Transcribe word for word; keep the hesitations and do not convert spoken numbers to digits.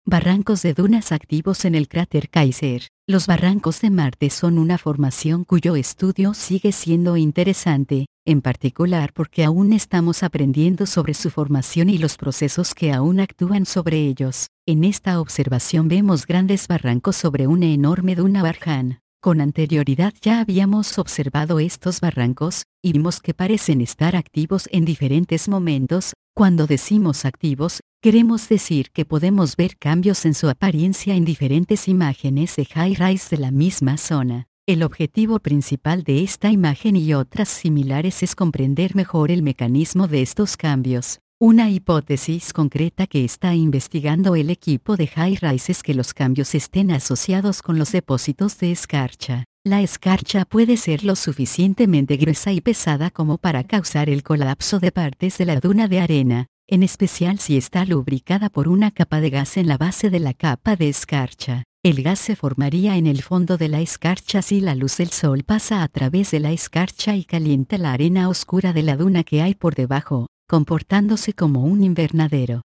Barrancos de dunas activos en el cráter Kaiser. Los barrancos de Marte son una formación cuyo estudio sigue siendo interesante, en particular porque aún estamos aprendiendo sobre su formación y los procesos que aún actúan sobre ellos. En esta observación vemos grandes barrancos sobre una enorme duna Barjan. Con anterioridad ya habíamos observado estos barrancos, y vimos que parecen estar activos en diferentes momentos. Cuando decimos activos, queremos decir que podemos ver cambios en su apariencia en diferentes imágenes de high-rise de la misma zona. El objetivo principal de esta imagen y otras similares es comprender mejor el mecanismo de estos cambios. Una hipótesis concreta que está investigando el equipo de high-rise es que los cambios estén asociados con los depósitos de escarcha. La escarcha puede ser lo suficientemente gruesa y pesada como para causar el colapso de partes de la duna de arena, en especial si está lubricada por una capa de gas en la base de la capa de escarcha. El gas se formaría en el fondo de la escarcha si la luz del sol pasa a través de la escarcha y calienta la arena oscura de la duna que hay por debajo, comportándose como un invernadero.